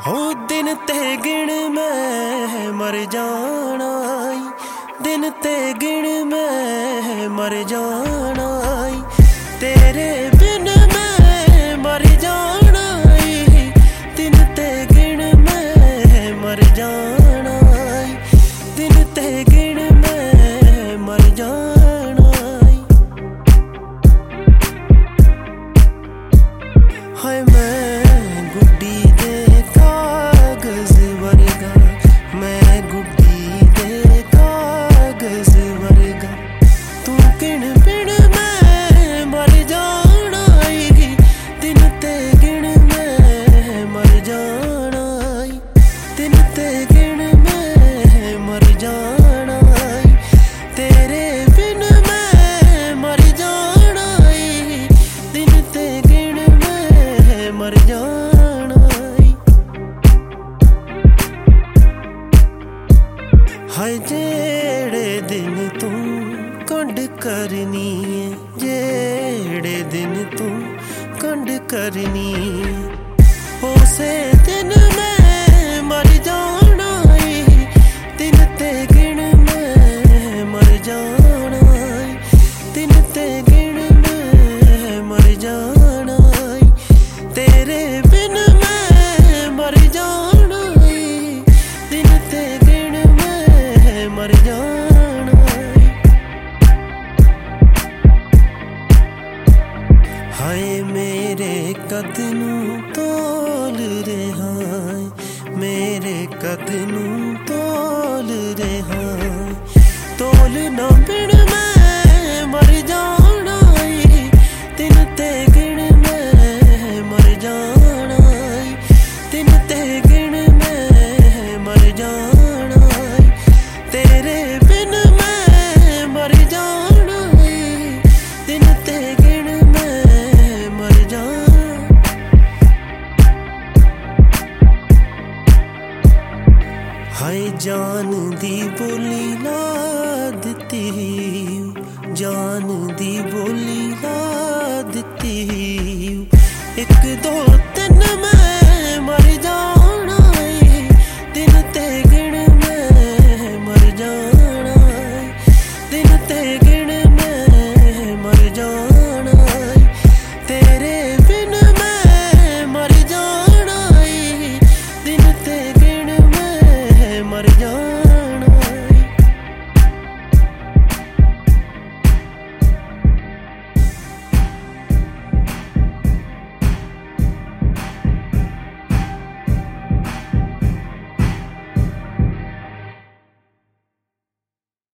हो दिन ते गिण मैं मर जाना, दिन ते गिण मैं मर जाना, तेरे बिन मैं मर जाना, दिन ते गिण मैं मर जाना, दिन ते गिण मैं मर जाना। हाय मैं गुड्डी दे कागज वर्गा, मैं गुड्डी दे कागज वर्गा, तू किण बिन मैं मर जाना, दिन ते गिण मैं मर जाना, दिन ते गिण मैं मर जाना, तेरे बिन मैं मर जाना, दिन ते गिण मैं मर जाना। हाय जेड़े दिन तू कंड करनी है, जेड़े दिन तू कंड करनी है, उसे दिन मैं मर जाना, दिन ते गिण मैं मर जाना, दिन ते गिण मैं मर जाना, तेरे बिन मैं मर जाना, दिन ते गिण मैं मर जाना। हाय मेरे कद नूं तोल रहा, मेरे कद नूं तोल रहा, तोल ना बिन मैं मर जाना, दिन ते गिण मैं मर जाना, दिन ते गिण मैं मर जाना, तेरे बिन मैं मर जाना, दिन ते गिण मैं मर जाना। हाय जान दी बोली ला दित्ती, जान दी बोली ला